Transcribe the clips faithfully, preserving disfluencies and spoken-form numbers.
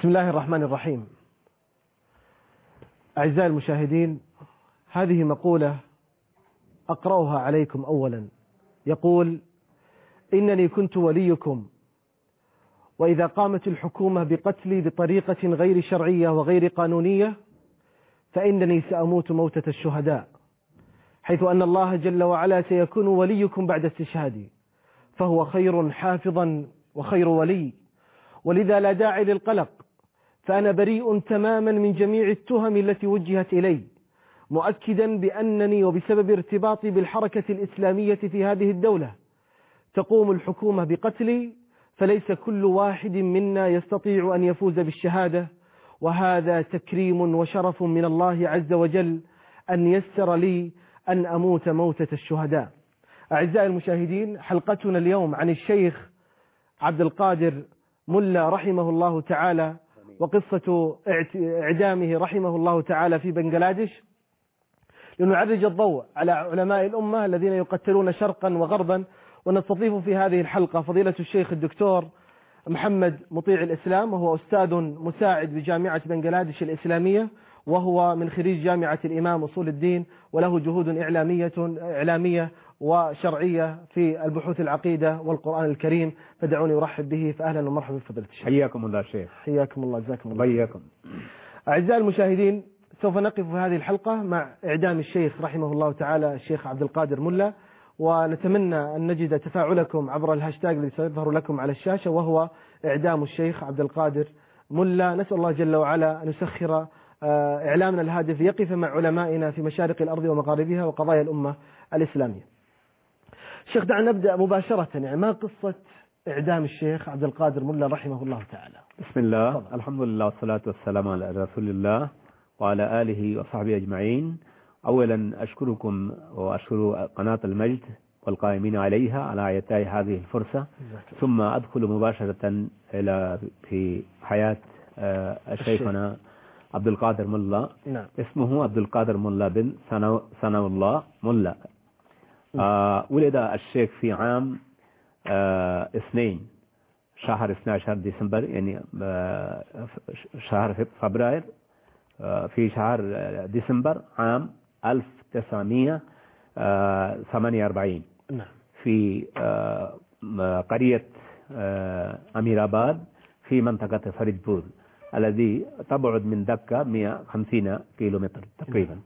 بسم الله الرحمن الرحيم. أعزائي المشاهدين، هذه مقولة أقرأها عليكم أولا. يقول: إنني كنت وليكم، وإذا قامت الحكومة بقتلي بطريقة غير شرعية وغير قانونية فإنني سأموت موتة الشهداء، حيث أن الله جل وعلا سيكون وليكم بعد استشهادي، فهو خير حافظا وخير ولي، ولذا لا داعي للقلق، فأنا بريء تماما من جميع التهم التي وجهت إلي، مؤكدا بأنني وبسبب ارتباطي بالحركة الإسلامية في هذه الدولة تقوم الحكومة بقتلي، فليس كل واحد منا يستطيع أن يفوز بالشهادة، وهذا تكريم وشرف من الله عز وجل أن يسر لي أن أموت موتة الشهداء. أعزائي المشاهدين، حلقتنا اليوم عن الشيخ عبد القادر ملا رحمه الله تعالى، وقصة إعدامه رحمه الله تعالى في بنغلاديش، لنعرج الضوء على علماء الأمة الذين يقتلون شرقا وغربا. ونستضيف في هذه الحلقة فضيلة الشيخ الدكتور محمد مطيع الإسلام، وهو أستاذ مساعد بجامعة بنغلاديش الإسلامية، وهو من خريج جامعة الإمام أصول الدين، وله جهود إعلامية إعلامية وشرعية في البحوث العقيدة والقرآن الكريم، فدعوني أرحب به. فأهلا ومرحبا بفضيلة الشيخ. حياكم الله شيخ. حياكم الله، جزاكم الله. حياكم. أعزائي المشاهدين، سوف نقف في هذه الحلقة مع إعدام الشيخ رحمه الله تعالى الشيخ عبد القادر ملا، ونتمنى أن نجد تفاعلكم عبر الهاشتاج الذي سيظهر لكم على الشاشة، وهو إعدام الشيخ عبد القادر ملا. نسأل الله جل وعلا أن يسخر إعلامنا الهادف يقف مع علمائنا في مشارق الأرض ومغاربها وقضايا الأمة الإسلامية. شيخ، دعنا نبدأ مباشرة، يعني ما قصة إعدام الشيخ عبد القادر ملا رحمه الله تعالى؟ بسم الله، طبعا. الحمد لله والصلاة والسلام على رسول الله وعلى آله وصحبه أجمعين. أولا أشكركم وأشكر قناة المجد والقائمين عليها على إعطاء هذه الفرصة، ثم أدخل مباشرة إلى في حياة شيخنا عبد القادر ملا. نعم. اسمه عبد القادر ملا بن ثناء الله ملا. آه ولد الشيخ في عام آه اثنين شهر اثني عشر ديسمبر، يعني آه شهر فبراير، آه في شهر ديسمبر عام ألف وتسعمئة وثمانية وأربعين. نعم. في آه قرية آه أميرآباد في منطقة فريدبور، الذي تبعد من دكة مئة وخمسين كيلومتر تقريبا.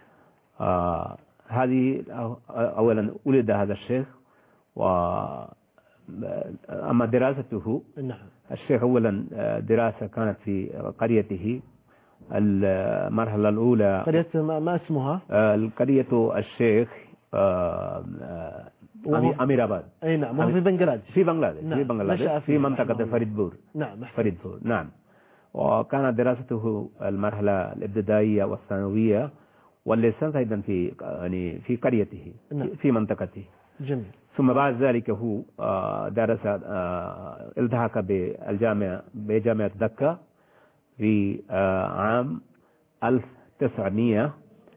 آه هذه أولا ولد هذا الشيخ. و أما دراسته، نعم. الشيخ أولا دراسة كانت في قريته. المرحلة الأولى قرية ما اسمها؟ القرية الشيخ أميرآباد. أي نعم، وهو في بنغلاديش. في بنغلاديش. نعم. في بنغلاديش في منطقة فريدبور. نعم. فريدبور. نعم. وكانت دراسته المرحلة الابتدائية والثانوية والليسانس أيضا في يعني في قريته. نعم. في منطقته. جميل. ثم بعد ذلك هو درس التحق بالجامعة بجامعة دكة في عام ألف وتسعمئة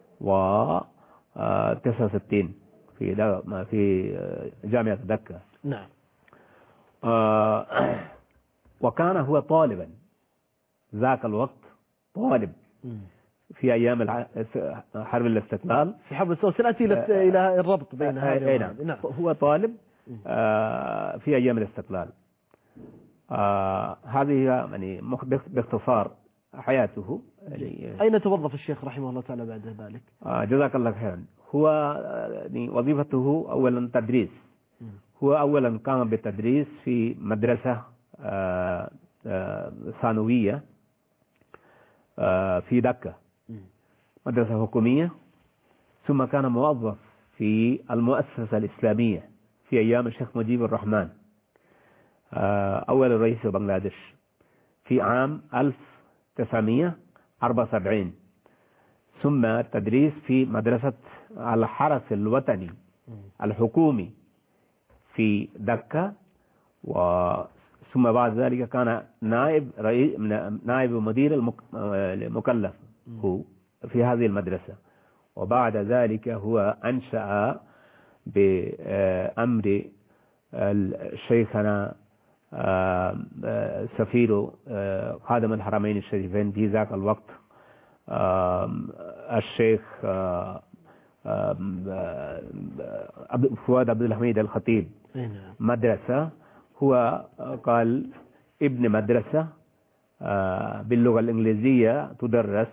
وتسعة وستين في في جامعة دكة. نعم. وكان هو طالبا ذاك الوقت، طالب في أيام حرب الاستقلال. في حرب الاستقلال سنأتي إلى الربط بين هذا. نعم. نعم. هو طالب في أيام الاستقلال. هذه يعني باختصار حياته. أين توظف الشيخ رحمه الله تعالى بعد ذلك؟ جزاك الله خيرا. هو يعني وظيفته أولا تدريس. هو أولا قام بالتدريس في مدرسة ثانوية في دكة، مدرسة حكومية. ثم كان موظف في المؤسسة الإسلامية في أيام الشيخ مجيب الرحمن، أول رئيس بنغلاديش، في عام ألف وتسعمئة وأربعة وسبعين. ثم تدريس في مدرسة الحرس الوطني الحكومي في دكة. ثم بعد ذلك كان نائب رئيس نائب مدير المكلف هو في هذه المدرسة. وبعد ذلك هو أنشأ بأمر شيخنا سفير خادم الحرمين الشريفين في ذاك الوقت الشيخ فؤاد عبد الحميد الخطيب مدرسة، هو قال ابن مدرسة باللغة الإنجليزية تدرس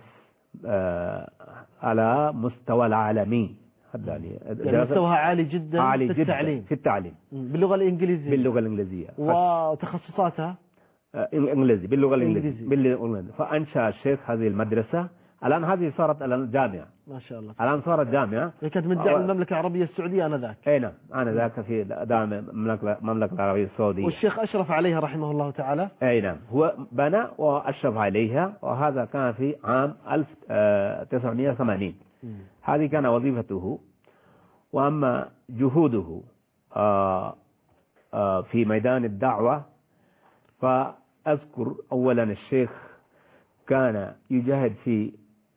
على مستوى العالمي، يعني مستوى عالي جدا عالي في جدا التعليم في التعليم باللغة الإنجليزية باللغة الإنجليزية وتخصصاتها إنجليزي باللغة الإنجليزية باللغة. فأنشأ الشيخ هذه المدرسة. الآن هذه صارت الآن جامعة ما شاء الله، الآن صارت جامعة. هي كانت من دعم المملكة العربية السعودية آنذاك. أي نعم آنذاك في دعم المملكة العربية السعودية، والشيخ أشرف عليها رحمه الله تعالى. أي نعم هو بنى وأشرف عليها، وهذا كان في عام ألف وتسعمئة وثمانين. هذه كان وظيفته. وأما جهوده في ميدان الدعوة فأذكر أولا الشيخ كان يجاهد في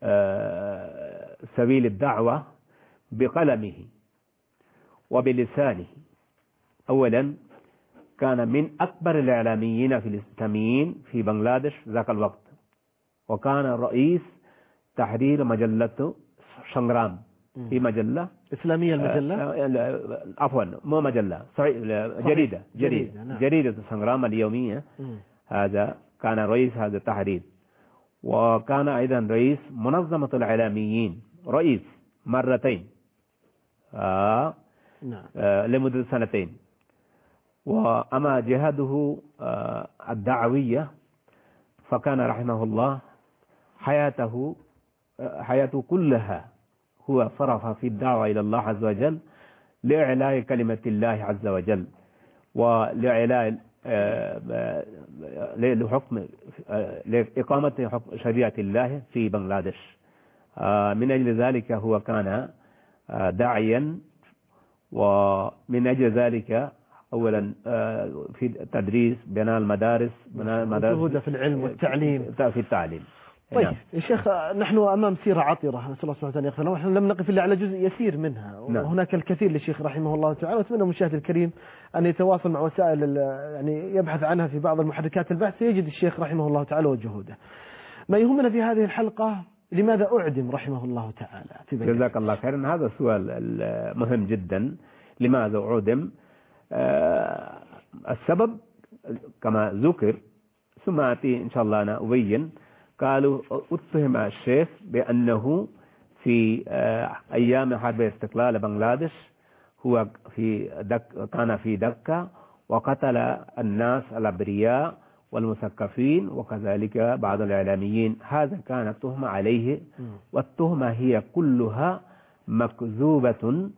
سبيل الدعوة بقلمه وبلسانه. أولا كان من أكبر الإعلاميين في الإسلاميين في بنغلاديش ذاك الوقت، وكان رئيس تحرير مجلة شنغرام، في مجلة إسلامية المجلة عفوا مو مجلة جريدة جريدة جريدة, نعم. جريدة شنغرام اليومية. م. هذا كان رئيس هذا التحرير، وكان أيضا رئيس منظمة الإعلاميين، رئيس مرتين آه نعم. آه لمدة سنتين. وأما جهاده آه الدعوية فكان رحمه الله حياته آه حياته كلها هو صرف في الدعوة إلى الله عز وجل لإعلاء كلمة الله عز وجل ولإعلاء لحكم لإقامة شريعة الله في بنغلاديش. من أجل ذلك هو كان داعيا، ومن أجل ذلك أولا في التدريس، بناء المدارس، بناء المدارس في العلم والتعليم في التعليم. طيب نعم. يا شيخ نحن أمام سيرة عطرة، نسأل الله سبحانه وتعالى يغفر لنا، ونحن لم نقف إلا على جزء يسير منها. نعم. وهناك الكثير للشيخ رحمه الله تعالى، وأتمنى المشاهد الكريم أن يتواصل مع وسائل يعني يبحث عنها في بعض المحركات البحث، يجد الشيخ رحمه الله تعالى وجهوده. ما يهمنا في هذه الحلقة لماذا أعدم رحمه الله تعالى في بنغلاديش؟ جزاك الله خيرا. هذا سؤال مهم جدا، لماذا أعدم؟ آه السبب كما ذكر، ثم أتي إن شاء الله أنا أبين. قالوا اتهم الشيخ بأنه في أيام حرب استقلال بنغلاديش هو في دك كان في دكة وقتل الناس الأبرياء والمثقفين وكذلك بعض الإعلاميين. هذا كانت تهمة عليه، والتهمة هي كلها مكذوبة.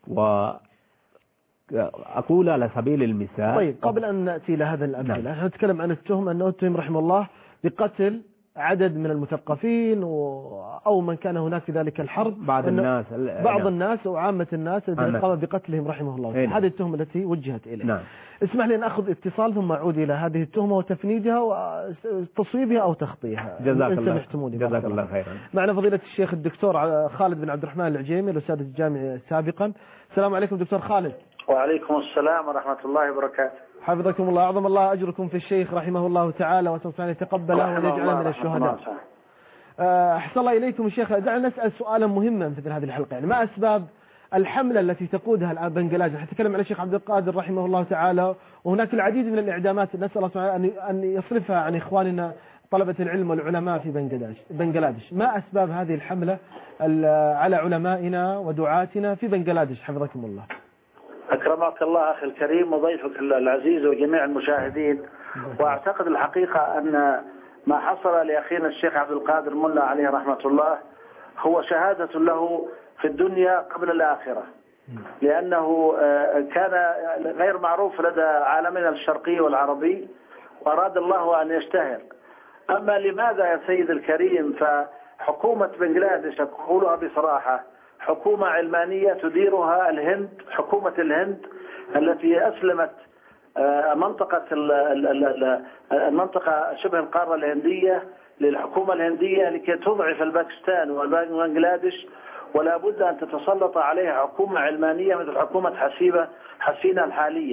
وأقول على سبيل المثال. طيب قبل أن نأتي إلى هذا الأمثلة، نحن نتكلم عن التهمة أنه اتهم رحمه الله بقتل عدد من المثقفين أو من كان هناك في ذلك الحرب، بعض الناس بعض نعم. الناس وعامة الناس الذين قام بقتلهم رحمه الله. هذه التهمة التي وجهت إليه. نعم. اسمح لي أن أخذ اتصال ثم أعود إلى هذه التهمة وتفنيدها وتصويبها أو تخطيها. جزاك الله جزاك الله خيرا. معنا فضيلة الشيخ الدكتور خالد بن عبد الرحمن العجيمي، الأستاذ الجامعي سابقا. السلام عليكم دكتور خالد. وعليكم السلام ورحمة الله وبركاته. حفظكم الله. أعظم الله أجركم في الشيخ رحمه الله تعالى، وأسأل الله أن يتقبله ويجعله من الشهداء. أحسن الله إليكم الشيخ. دعنا نسأل سؤالا مهما في هذه الحلقة، يعني ما أسباب الحملة التي تقودها الآن بنغلاديش؟ نتكلم على الشيخ عبد القادر رحمه الله تعالى، وهناك العديد من الإعدامات، نسأل الله سبحانه أن يصرفها عن إخواننا طلبة العلم والعلماء في بنغلاديش. بنغلاديش ما أسباب هذه الحملة على علمائنا ودعاتنا في بنغلاديش حفظكم الله؟ أكرمك الله أخي الكريم وضيفك العزيز وجميع المشاهدين. وأعتقد الحقيقة أن ما حصل لأخينا الشيخ عبد القادر ملا عليه رحمة الله هو شهادة له في الدنيا قبل الآخرة، لأنه كان غير معروف لدى عالمنا الشرقي والعربي، وأراد الله أن يشتهر. أما لماذا يا سيد الكريم؟ فحكومة بنغلاديش أقولها بصراحة حكومة علمانية تديرها الهند، حكومة الهند التي أسلمت منطقة المنطقة شبه القارة الهندية للحكومة الهندية لكي تضعف الباكستان وبنغلاديش، ولا بد أن تتسلط عليها حكومة علمانية مثل حكومة حسيبة حسينة الحالية.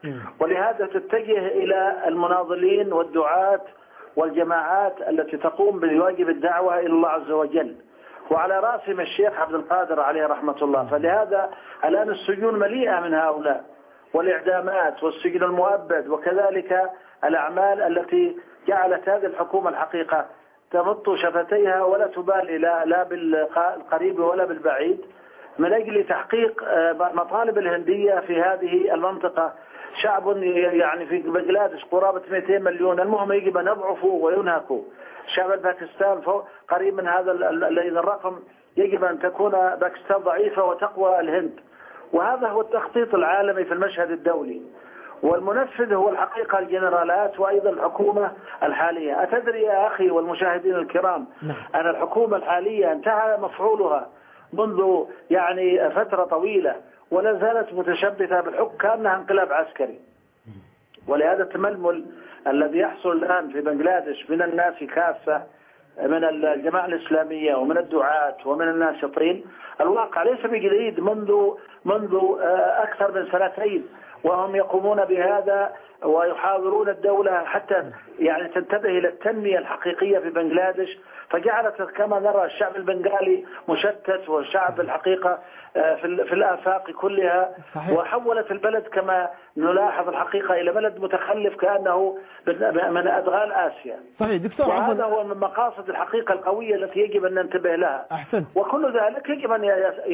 ولهذا تتجه إلى المناضلين والدعاة والجماعات التي تقوم بواجب الدعوة إلى الله عز وجل، وعلى رأسهم الشيخ عبد القادر عليه رحمة الله. فلهذا الآن السجون مليئة من هؤلاء، والإعدامات والسجن المؤبد، وكذلك الأعمال التي جعلت هذه الحكومة الحقيقة تمط شفتيها ولا تبالي لا, لا بالقريب ولا بالبعيد من أجل تحقيق مطالب الهندية في هذه المنطقة. شعب يعني في بنغلاديش قرابة مئتين مليون، المهم يجب أن يضعفوا وينهكوا. شعب باكستان قريب من هذا الرقم، يجب أن تكون باكستان ضعيفة وتقوى الهند. وهذا هو التخطيط العالمي في المشهد الدولي، والمنفذ هو الحقيقة الجنرالات وأيضا الحكومة الحالية. أتدري يا أخي والمشاهدين الكرام أن الحكومة الحالية انتهى مفعولها منذ يعني فترة طويلة، ولا زالت متشبثة بالحكم كأنها انقلاب عسكري. ولهذا التململ الذي يحصل الآن في بنغلاديش من الناس كافة، من الجماعة الإسلامية ومن الدعاة ومن الناشطين، الواقع ليس بجديد، منذ منذ أكثر من سنتين وهم يقومون بهذا ويحاورون الدولة حتى يعني تنتبه إلى التنمية الحقيقية في بنغلاديش، فجعلت كما نرى الشعب البنغالي مشتت، والشعب الحقيقة في الآفاق كلها، وحولت البلد كما نلاحظ الحقيقة إلى بلد متخلف كأنه من أدغال آسيا. صحيح دكتور، وهذا هو من مقاصد الحقيقة القوية التي يجب أن ننتبه لها. أحسنت. وكل ذلك يجب أن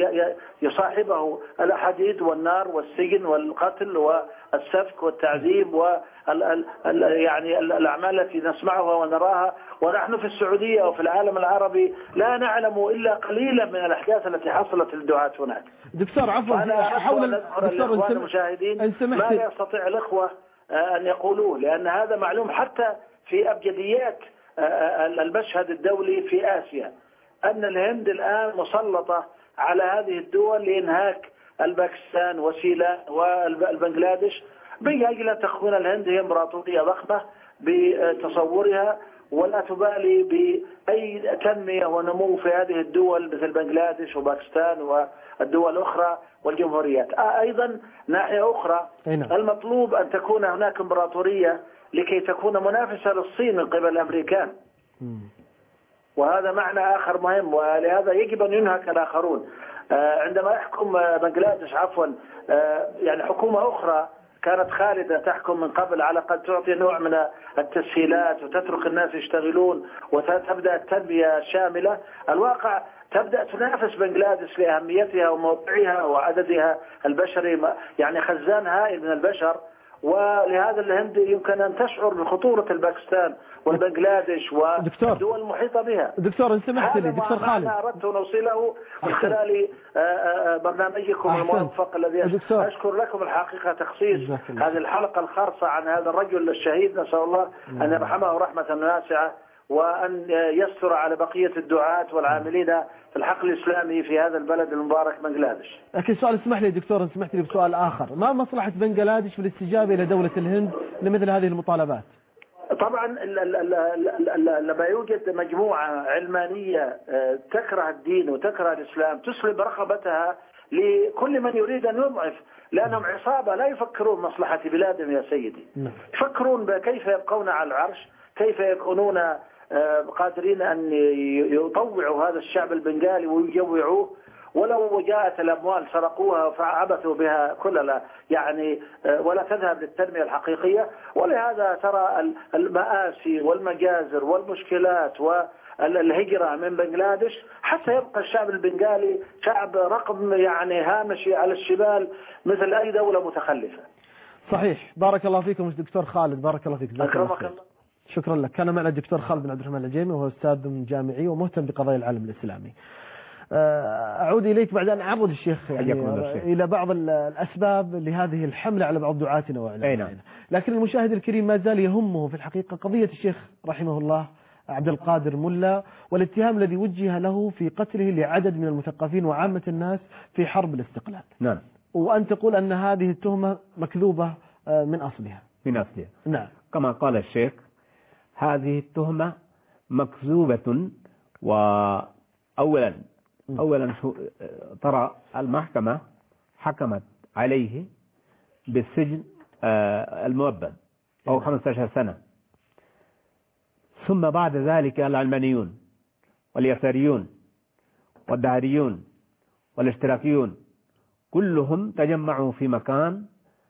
يصاحبه الحديد والنار والسجن والقتل والسفك والتعذيب وال يعني الأعمال التي نسمعها ونراها. ونحن في السعودية وفي العالم العربي لا نعلم إلا قليلا من الأحداث التي حصلت للدعاة هناك. دكتور عفوا حول الدكتور المشاهدين ما لا يستطيع الإخوة أن يقولوه، لأن هذا معلوم حتى في أبجديات المشهد الدولي في آسيا، أن الهند الآن مسلطة على هذه الدول لإنهاك الباكستان وسيلان والبنغلاديش، بأجل أن تكون الهند هي امبراطورية ضخمة بتصورها، ولا تبالي بأي تنمية ونمو في هذه الدول مثل بنغلاديش وباكستان والدول الأخرى والجمهوريات. أيضا ناحية أخرى المطلوب أن تكون هناك امبراطورية لكي تكون منافسة للصين من قبل الأمريكان، وهذا معنى آخر مهم، ولهذا يجب أن ينهك الآخرون. عندما يحكم بنغلاديش عفوا يعني حكومة أخرى كانت خالدة تحكم من قبل، على قد تعطي نوع من التسهيلات وتترك الناس يشتغلون وتبدأ التنمية الشاملة، الواقع تبدأ تنافس بنغلاديش لأهميتها وموقعها وعددها البشري، يعني خزان هائل من البشر. ولهذا الهند يمكن أن تشعر بخطورة الباكستان والبنغلاديش والدول المحيطة بها. دكتور إن سمحت لي دكتور خالد، هذا أردت نوصله من خلال برنامجكم الموفق الذي أشكر لكم الحقيقة تخصيص هذه الحلقة الخاصة عن هذا الرجل الشهيد، نسأل الله أن يرحمه رحمة واسعة، وأن يستر على بقية الدعاة والعاملين في الحقل الإسلامي في هذا البلد المبارك بنغلاديش. لكن سؤال اسمح لي دكتور، اسمح لي بسؤال آخر، ما مصلحة بنغلاديش في الاستجابة إلى دولة الهند لمثل هذه المطالبات؟ طبعا لما يوجد مجموعة علمانية تكره الدين وتكره الإسلام تسلب رغبتها لكل من يريد أن يضعف، لأنهم عصابة لا يفكرون مصلحة بلادهم يا سيدي، يفكرون بكيف يبقون على العرش، كيف يكونون قادرين أن يطوعوا هذا الشعب البنغالي ويجوعوه، ولو جاءت الأموال سرقوها فعبثوا بها كل لا يعني ولا تذهب للتنمية الحقيقية. ولهذا ترى المآسي والمجازر والمشكلات والهجرة من بنغلاديش حتى يبقى الشعب البنغالي شعب رقم يعني هامشي على الشمال مثل أي دولة متخلفة. صحيح. بارك الله فيكم دكتور خالد، بارك الله فيك. أكرمك الله. شكرا لك. كان معنا الدكتور خالد بن عبد الرحمن العجيمي وهو أستاذ جامعي ومهتم بقضايا العالم الإسلامي. أعود إليك بعد أن أعرض الشيخ يعني إلى بعض الأسباب لهذه الحملة على بعض دعاتنا وإعلامنا، لكن المشاهد الكريم ما زال يهمه في الحقيقة قضية الشيخ رحمه الله عبد القادر ملا والاتهام الذي وجه له في قتله لعدد من المثقفين وعامة الناس في حرب الاستقلال. نعم. وأن تقول أن هذه التهمة مكذوبة من أصلها. من أصلها. نعم. كما قال الشيخ هذه التهمة مكذوبة. وأولا أولا ترى المحكمة حكمت عليه بالسجن المؤبد أو خمسة عشر سنة. ثم بعد ذلك العلمانيون واليساريون والدهريون والاشتراكيون كلهم تجمعوا في مكان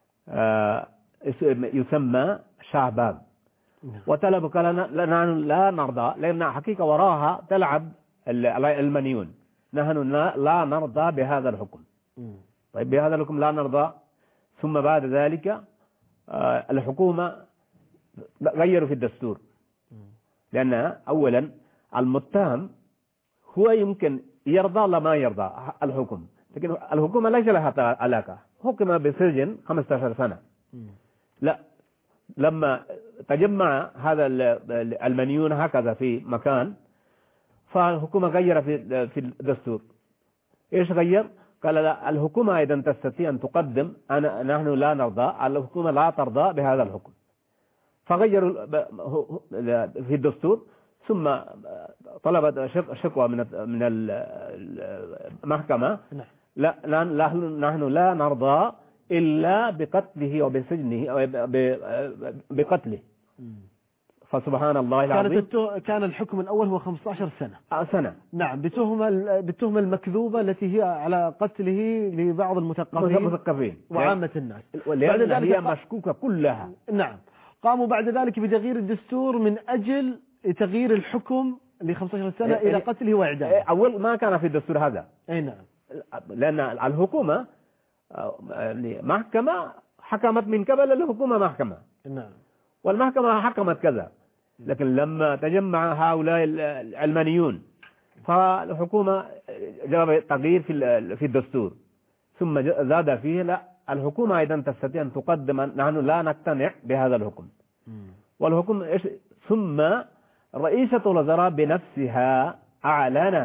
يسمى شعباب، وطلبوا قال نحن لا نرضى، لأن حقيقة وراها تلعب العلمانيون، نحن لا نرضى بهذا الحكم. طيب بهذا الحكم لا نرضى. ثم بعد ذلك الحكومة غيروا في الدستور، لأن أولا المتهم هو يمكن يرضى ولا ما يرضى الحكم، لكن الحكومة ليس لها علاقة، حكم بسجن خمسة عشر سنة. لا، لما تجمع هذا العلمانيون هكذا في مكان، فالحكومة غير في في الدستور. ايش غير؟ قال لا، الحكومة ايضا تستطيع ان تقدم أنا نحن لا نرضى، الحكومة لا ترضى بهذا الحكم، فغيروا في الدستور. ثم طلبت شكوى من من المحكمة، لا نحن لا نرضى إلا بقتله وبسجنه أو بقتله. فسبحان الله العظيم، كان الحكم الأول هو خمسة عشر سنة سنة نعم، بتهمة بالتهمة المكذوبة التي هي على قتله لبعض المثقفين وعامة الناس، لأن هي مشكوكة كلها. نعم، قاموا بعد ذلك بتغيير الدستور من أجل تغيير الحكم ل خمسة عشر سنة إلى قتله وإعدامه. أول ما كان في الدستور هذا. أي نعم، لأن الحكومة محكمة حكمت من قبل الحكومة محكمة. نعم، والمحكمة حكمت كذا، لكن لما تجمع هؤلاء العلمانيون فالحكومة جرب تغيير في في الدستور، ثم زاد فيه لا، الحكومة أيضا تستطيع أن تقدم نحن لا نقتنع بهذا الحكم. والحكم إيش؟ ثم رئيسة الوزراء بنفسها أعلن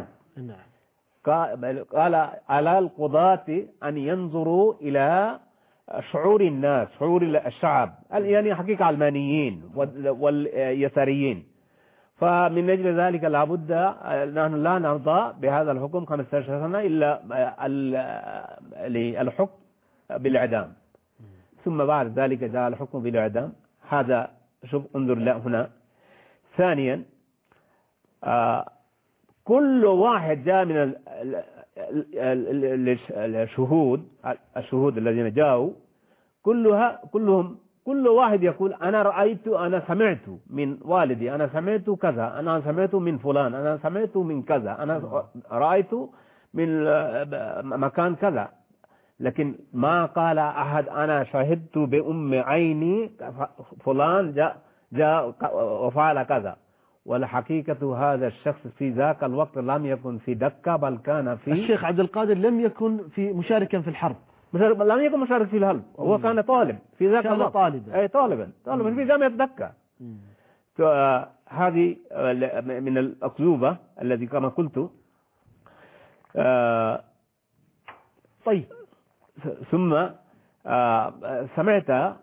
قال على القضاة أن ينظروا إلى شعور الناس، شعور الشعب، يعني حقيقة علمانيين واليساريين. فمن أجل ذلك لابد نحن لا نرضى بهذا الحكم خمسة عشر سنة إلا الحكم بالإعدام. ثم بعد ذلك جاء الحكم بالإعدام. هذا شوف انظر هنا. ثانيا كل واحد جاء من الشهود الشهود الذين جاءوا كلها كلهم كل واحد يقول أنا رأيت، أنا سمعت من والدي، أنا سمعت كذا، أنا سمعت من فلان، أنا سمعت من كذا، أنا رأيت من مكان كذا، لكن ما قال أحد أنا شهدت بأم عيني فلان جاء جاء وفعل كذا. والحقيقة هذا الشخص في ذاك الوقت لم يكن في دكة، بل كان في الشيخ عبد القادر لم يكن في مشاركا في الحرب، لم يكن مشارك في الحرب، هو كان طالب في ذاك الوقت، طالبا أي طالبا طالبا في جامعة دكة. هذه من الأكذوبة الذي كما قلت. طيب، ثم سمعت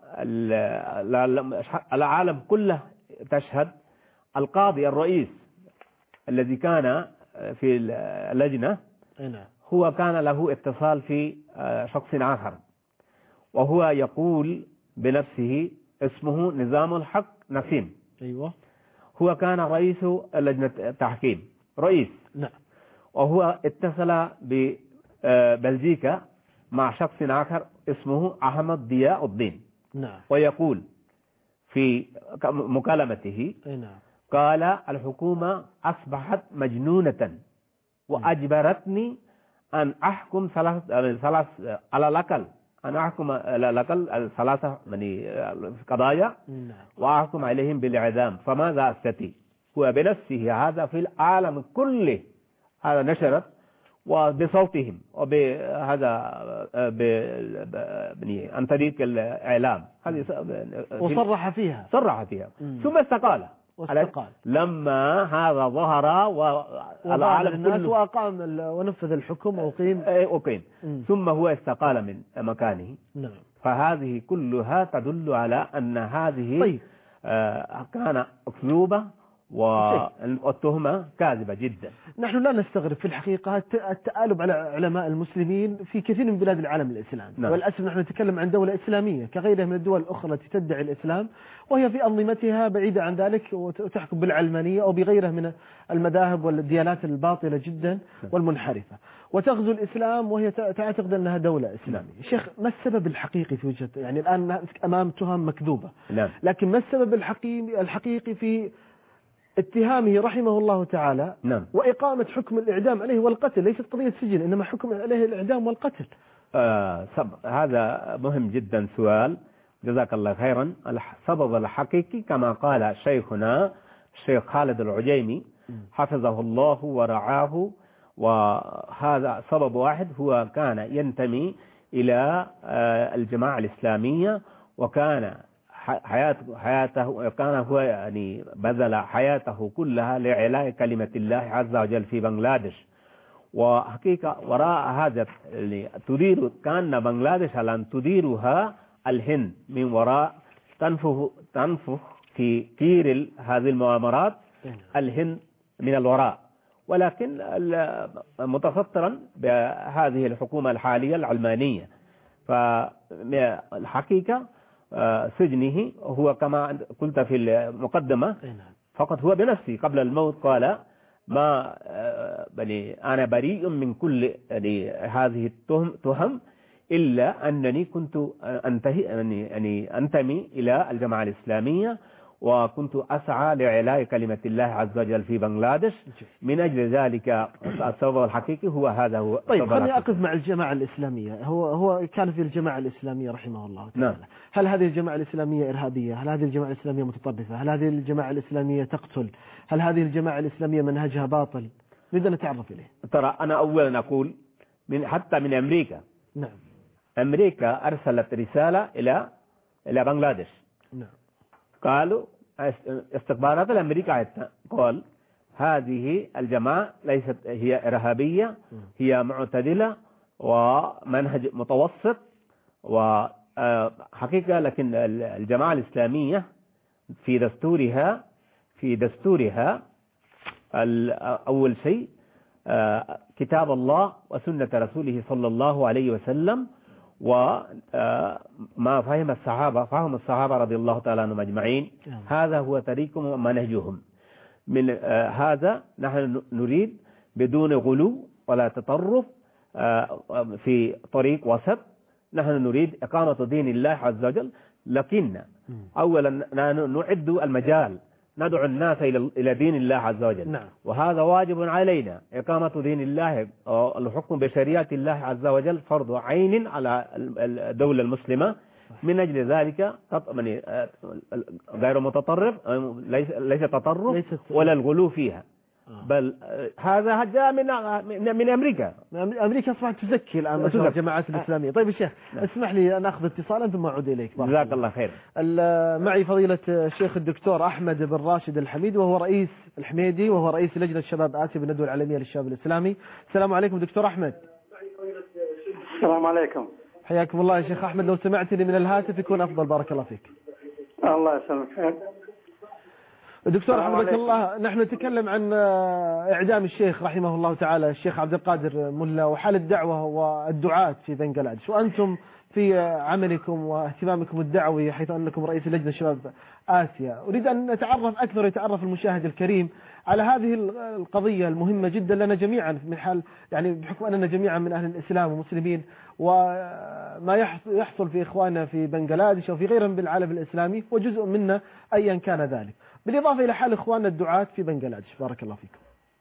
العالم كله تشهد القاضي الرئيس الذي كان في اللجنة هو كان له اتصال في شخص آخر، وهو يقول بنفسه اسمه نظام الحق نسيم. أيوة، هو كان رئيس لجنة التحكيم رئيس. نعم، وهو اتصل ببلجيكا مع شخص آخر اسمه أحمد ضياء الدين. نعم، ويقول في مكالمته نعم، قال الحكومة أصبحت مجنونة وأجبرتني أن أحكم ثلاث ثلاث على الأقل أن أحكم على الأقل ثلاثة من قضايا وأحكم عليهم بالإعدام، فماذا أستطيع؟ هو بنفسه هذا في العالم كله هذا نشرت وبصوتهم وبهذا عن طريق الإعلام هذه وصرح فيها صرح فيها ثم استقال. واستقال لما هذا ظهر والعالم كله وأقام ونفذ الحكم وأقيم أقيم ثم هو استقال من مكانه. نعم. فهذه كلها تدل على أن هذه طيب. آه كان أكذوبة والتهمة كاذبة جدا. نحن لا نستغرب في الحقيقة التآلب على علماء المسلمين في كثير من بلاد العالم الإسلامي. نعم. والأسف نحن نتكلم عن دولة إسلامية كغيرها من الدول الأخرى التي تدعي الإسلام وهي في أنظمتها بعيدة عن ذلك وتحكم بالعلمانية أو بغيرها من المذاهب والديانات الباطلة جدا والمنحرفة، وتغزو الإسلام وهي تعتقد أنها دولة إسلامية. شيخ، ما السبب الحقيقي في وجهة، يعني الآن أمام تهم مكذوبة، نعم. لكن ما السبب الحقيقي الحقيقي في اتهامه رحمه الله تعالى نعم. وإقامة حكم الإعدام عليه والقتل؟ ليست قضية سجن، إنما حكم عليه الإعدام والقتل. آه هذا مهم جدا سؤال، جزاك الله خيرا. السبب الحقيقي كما قال شيخنا الشيخ خالد العجيمي حفظه الله ورعاه، وهذا سبب واحد، هو كان ينتمي إلى آه الجماعة الإسلامية، وكان حياته حياته كان هو يعني بذل حياته كلها لإعلاء كلمة الله عز وجل في بنغلاديش. وحقيقة وراء هذا اللي تدير كان بنغلاديش الآن تديرها الهند من وراء، تنفخ تنفخ في كير هذه المؤامرات الهند من الوراء، ولكن متفطرا بهذه الحكومة الحالية العلمانية. فالحقيقة سجنه هو كما قلت في المقدمة فقط هو بنفسه قبل الموت قال ما بني أنا بريء من كل هذه التهم إلا أنني كنت أنتهي يعني أنتمي إلى الجماعة الإسلامية وكنت أسعى لإعلاء كلمة الله عز وجل في بنغلاديش. من أجل ذلك السبب الحقيقي هو هذا هو. طيب خليني أقف مع الجماعة الإسلامية. هو هو كان في الجماعة الإسلامية رحمه الله تعالى. نعم. هل هذه الجماعة الإسلامية إرهابية؟ هل هذه الجماعة الإسلامية متطرفة؟ هل هذه الجماعة الإسلامية تقتل؟ هل هذه الجماعة الإسلامية منهجها باطل؟ نريد أن نتعرف إليه. ترى أنا أولا أقول من حتى من أمريكا. نعم. أمريكا أرسلت رسالة إلى إلى بنغلاديش. نعم. قالوا استخبارات الأمريكا قال هذه الجماعة ليست هي إرهابية، هي معتدلة ومنهج متوسط وحقيقة. لكن الجماعة الإسلامية في دستورها في دستورها أول شيء كتاب الله وسنة رسوله صلى الله عليه وسلم، وما فهم الصحابة فهم الصحابة رضي الله تعالى عنهم أجمعين، هذا هو طريقهم ومنهجهم. من هذا نحن نريد بدون غلو ولا تطرف في طريق وسط. نحن نريد إقامة دين الله عز وجل، لكن أولا نعد المجال ندعو الناس إلى دين الله عز وجل. نعم. وهذا واجب علينا، إقامة دين الله، الحكم بشريعة الله عز وجل فرض عين على الدولة المسلمة. من أجل ذلك غير متطرف، ليس تطرف ولا الغلو فيها، بل هذا جاء من من أمريكا. أمريكا أصبحت تزكي الآن الجماعات الإسلامية. طيب الشيخ اسمح لي أن أخذ اتصالا ثم أعود إليك. جزاك الله خير. معي فضيلة الشيخ الدكتور أحمد بن راشد الحميدي، وهو رئيس الحميدي وهو رئيس لجنة شباب آسيا بالندوة العالمية للشباب الإسلامي. السلام عليكم دكتور أحمد. السلام عليكم. حياكم الله يا شيخ أحمد، لو سمعتني من الهاتف يكون أفضل، بارك الله فيك. الله يسلمك. دكتور حفظك الله، نحن نتكلم عن إعدام الشيخ رحمه الله تعالى الشيخ عبد القادر ملا وحال الدعوة والدعاة في بنغلاديش، وأنتم في عملكم واهتمامكم الدعوي حيث أنكم رئيس لجنة شباب آسيا. أريد أن نتعرف أكثر ويتعرف المشاهد الكريم على هذه القضية المهمة جدا لنا جميعا، من حال يعني بحكم أننا جميعا من أهل الإسلام ومسلمين، وما يحصل في إخواننا في بنغلاديش وفي غيرهم بالعالم الإسلامي وجزء منا أيا كان ذلك، بالإضافة إلى حال إخواننا الدعاة في بنغلاديش. بارك الله فيكم.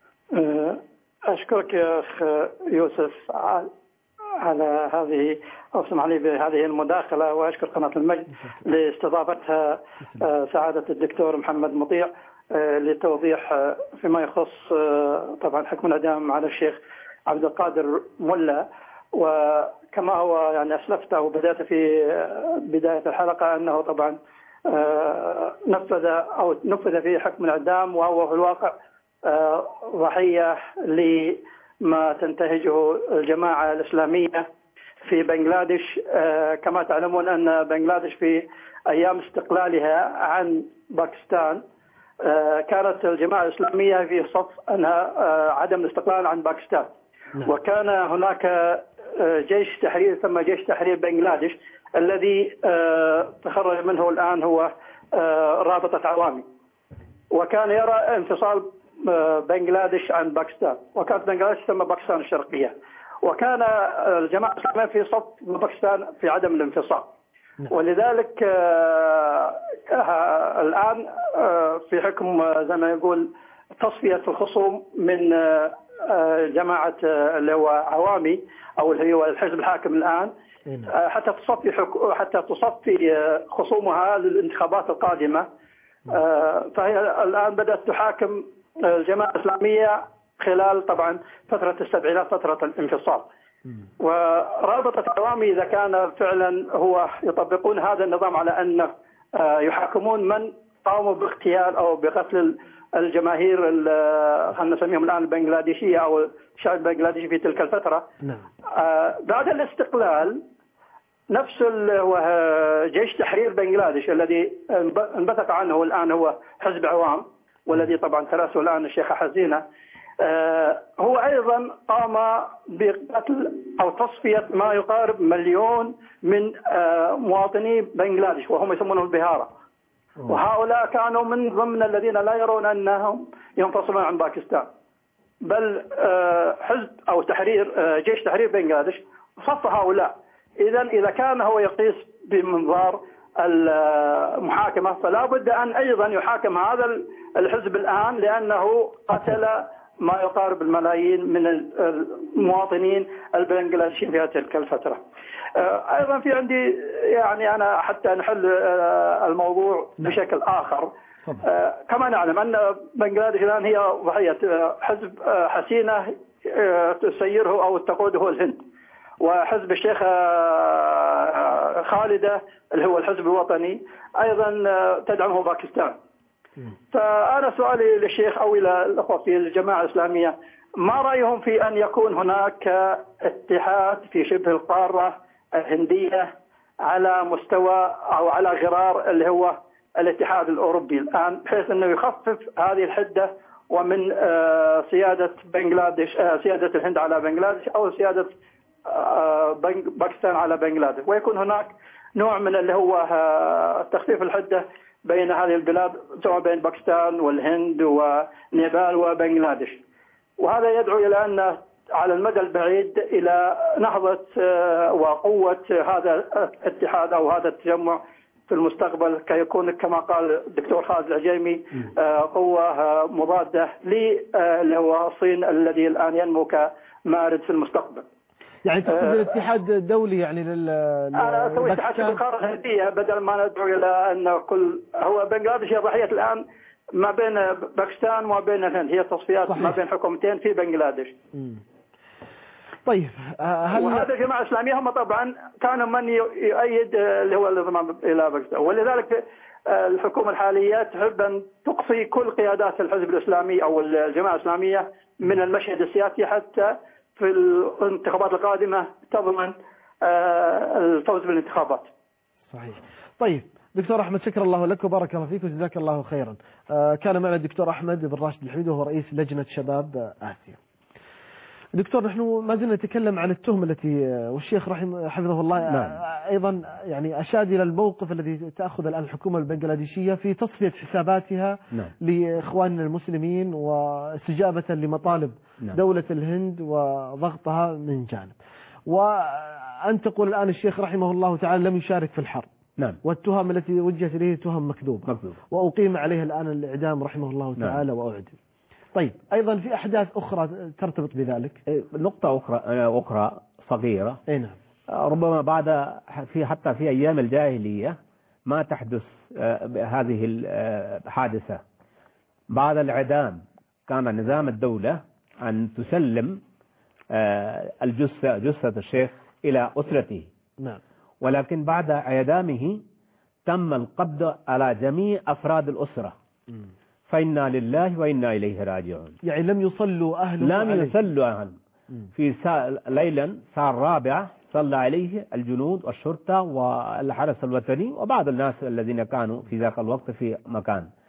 أشكرك يا أخ يوسف على هذه أو اسمح لي بهذه المداخلة، وأشكر قناة المجد لاستضافتها سعادة الدكتور محمد مطيع لتوضيح فيما يخص طبعا حكم الإعدام على الشيخ عبد القادر ملا. وكما هو يعني أسلفت وبدأت في بداية الحلقة أنه طبعا نفذ أو نفذ فيه حكم الإعدام، وهو في الواقع ضحية لما تنتهجه الجماعة الإسلامية في بنغلاديش. كما تعلمون أن بنغلاديش في أيام استقلالها عن باكستان كانت الجماعة الإسلامية في صف أنها عدم الاستقلال عن باكستان. وكان هناك جيش تحرير ثم جيش تحرير بنغلاديش الذي تخرج منه الآن هو رابطة عوامي، وكان يرى انفصال بنغلاديش عن باكستان، وكانت بنغلاديش تسمى باكستان الشرقية، وكان الجماعة الإسلامية في صف باكستان في عدم الانفصال. ولذلك الآن في حكم زي ما يقول تصفية الخصوم من جماعة اللي هو عوامي أو اللي هو الحزب الحاكم الآن، حتى تصفي حتى تصفي خصومها للانتخابات القادمة. فهي الآن بدأت تحاكم الجماعة الإسلامية خلال طبعا فترة السبعينات، فترة الانفصال. ورابطة العوامي إذا كان فعلا هو يطبقون هذا النظام على أن يحاكمون من قاموا باغتيال أو بقتل الجماهير خلينا نسميهم الآن البنغلاديشية أو الشعب البنغلاديشي في تلك الفترة. نعم. بعد الاستقلال نفس جيش تحرير بنغلاديش الذي انبثق عنه الآن هو حزب عوام، والذي طبعا ترأسه الآن الشيخ حزينة، هو أيضا قام بقتل أو تصفية ما يقارب مليون من مواطني بنغلاديش وهم يسمونه البهارة، وهؤلاء كانوا من ضمن الذين لا يرون أنهم ينفصلون عن باكستان، بل حزب أو تحرير جيش تحرير بنغلاديش صف هؤلاء. إذا إذا كان هو يقيس بمنظار المحاكمة فلا بد أن أيضا يحاكم هذا الحزب الآن، لأنه قتل ما يقارب الملايين من المواطنين البنغلاديشيين في تلك الفترة. أيضا في عندي يعني أنا حتى نحل الموضوع بشكل آخر. كما نعلم أن بنغلاديش الآن هي ضحية حزب حسينة تسيره أو تقوده الهند، وحزب الشيخ خالدة اللي هو الحزب الوطني أيضا تدعمه باكستان. فأنا سؤالي للشيخ أو إلى الأخوة في الجماعة الإسلامية، ما رأيهم في أن يكون هناك اتحاد في شبه القارة الهندية على مستوى أو على غرار اللي هو الاتحاد الأوروبي الآن، بحيث أنه يخفف هذه الحدة ومن سيادة بنغلاديش سيادة الهند على بنغلاديش أو سيادة باكستان على بنغلاديش، ويكون هناك نوع من اللي هو تخفيف الحدة بين هذه البلاد سواء بين باكستان والهند ونيبال وبنغلاديش. وهذا يدعو إلى أن على المدى البعيد إلى نهضة وقوة هذا الاتحاد أو هذا التجمع في المستقبل، كي يكون كما قال الدكتور خالد العجيمي قوة مضادة اللي هو الصين الذي الآن ينمو كمارد في المستقبل. يعني تقصد الاتحاد الدولي يعني لل أنا أسوي اتحاد القارة الهندية بدل ما ندعو إلى أن كل هو بنغلاديش هي ضحية الآن ما بين باكستان وما بين الهند، هي تصفيات صحيح. ما بين حكومتين في بنغلاديش. مم. طيب هل وهذا الجماعة الإسلامية هم طبعا كانوا من يؤيد اللي هو الانضمام إلى باكستان، ولذلك الحكومة الحالية تحب أن تقصي كل قيادات الحزب الإسلامي أو الجماعة الإسلامية من المشهد السياسي حتى في الانتخابات القادمة تضمن الفوز بالانتخابات. صحيح. طيب دكتور أحمد، شكر الله لك وبارك الله فيك وجزاك الله خيرا. كان معنا الدكتور أحمد بن راشد الحميدي وهو رئيس لجنة شباب آسيا. دكتور، نحن ما زلنا نتكلم عن التهمة التي والشيخ رحمه حفظه الله نعم. أيضا يعني أشاد إلى الموقف الذي تأخذ الآن الحكومة البنغلاديشية في تصفية حساباتها نعم. لإخواننا المسلمين واستجابة لمطالب نعم. دولة الهند وضغطها من جانب. وأن تقول الآن الشيخ رحمه الله تعالى لم يشارك في الحرب نعم. والتهم التي وجهت إليه تهم مكذوبة مكذوب. وأقيم عليه الآن الإعدام رحمه الله تعالى نعم. وأعدم. طيب أيضا في أحداث أخرى ترتبط بذلك. نقطة أخرى أخرى صغيرة أي نعم. ربما بعد في حتى في أيام الجاهلية ما تحدث هذه الحادثة. بعد الإعدام كان نظام الدولة أن تسلم الجثة جثة الشيخ إلى أسرته نعم. ولكن بعد إعدامه تم القبض على جميع أفراد الأسرة م. فإنا لله وإنا إليه راجعون. يعني لم يصلوا أهله لم يصلوا أهله. في سا... ليلا الساعة الرابعة صلى عليه الجنود والشرطة والحرس الوطني وبعض الناس الذين كانوا في ذاك الوقت في مكان.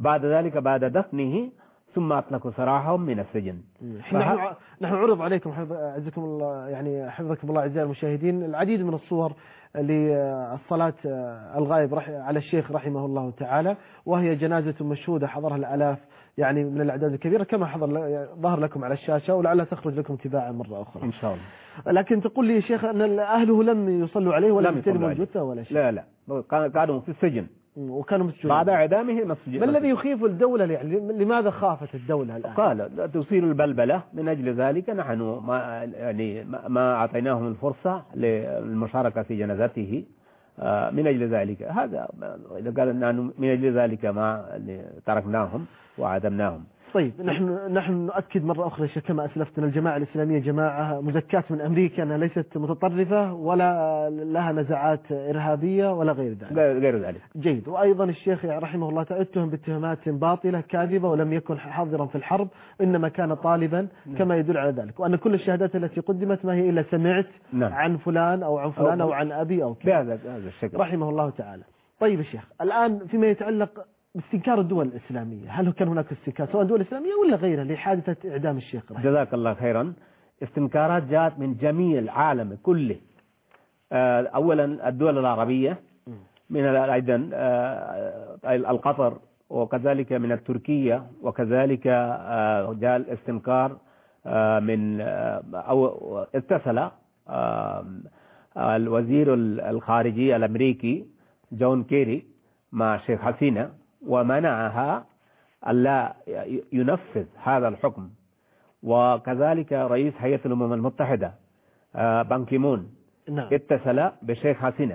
بعد ذلك بعد دفنه ثم أطلقوا سراحهم من السجن. نحن نحن عرض عليكم عزكم الله يعني حفظكم الله أعزائي المشاهدين العديد من الصور للصلاة الغائب على الشيخ رحمه الله تعالى، وهي جنازة مشهودة حضرها الآلاف يعني من الأعداد الكبيرة كما حضر ظهر لكم على الشاشة، ولعلها تخرج لكم تباعا مرة أخرى إن شاء الله. لكن تقول لي يا شيخ أن أهله لم يصلوا عليه ولا يستلموا الجثة ولا شيء؟ لا لا كانوا في السجن وكانوا مسجونين بعد إعدامه مسجون. ما الذي يخيف الدولة يعني؟ لماذا خافت الدولة الآن؟ قال تصير البلبلة، من أجل ذلك نحن ما يعني ما أعطيناهم الفرصة للمشاركة في جنازته من أجل ذلك. هذا إذا قال نحن من أجل ذلك ما تركناهم وعدمناهم. طيب نحن نحن نؤكد مرة أخرى كما أسلفت أن الجماعة الإسلامية جماعة مزكاة من أمريكا، أنها ليست متطرفة ولا لها نزعات إرهابية ولا غير ذلك. غير ذلك. جيد. وأيضا الشيخ رحمه الله تعالى اتهم باتهامات باطلة كاذبة، ولم يكن حاضرا في الحرب إنما كان طالبا كما يدل على ذلك، وأن كل الشهادات التي قدمت ما هي إلا سمعت نعم. عن فلان أو عن فلان أو, أو عن أبي أو كذا بهذا هذا الشكل رحمه الله تعالى. طيب الشيخ الآن فيما يتعلق باستنكار الدول الإسلامية، هل كان هناك استنكار سواء الدول الإسلامية ولا غيرها لحادثة إعدام الشيخ؟ جزاك الله خيرا. استنكارات جاءت من جميع العالم كله. أولا الدول العربية، من أيضا القطر، وكذلك من التركية، وكذلك جاء الاستنكار من أو اتصل الوزير الخارجية الأمريكي جون كيري مع الشيخ حسينة ومنعها ألا ينفذ هذا الحكم، وكذلك رئيس هيئة الأمم المتحدة بان كيمون نعم. اتصل بالشيخ حسينة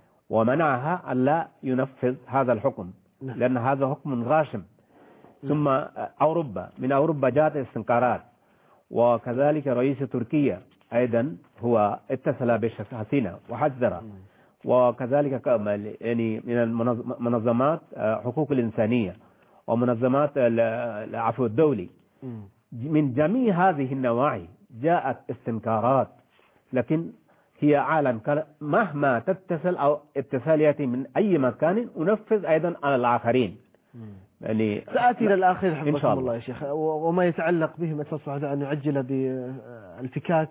ومنعها ألا ينفذ هذا الحكم نعم. لأن هذا حكم غاشم. ثم أوروبا، من أوروبا جاءت استنكارات، وكذلك رئيس تركيا أيضا هو اتصل بالشيخ حسينة وحذر، وكذلك يعني من المنظمات حقوق الإنسانية ومنظمات العفو الدولي. من جميع هذه النواحي جاءت استنكارات، لكن هي عالم مهما تتصل أو اتصال يأتي من أي مكان ونفذ أيضا على الآخرين. يعني سآتي إلى الآخر حفظكم الله يا شيخ، وما يتعلق به ما تصلح أن يعجل بالفكاك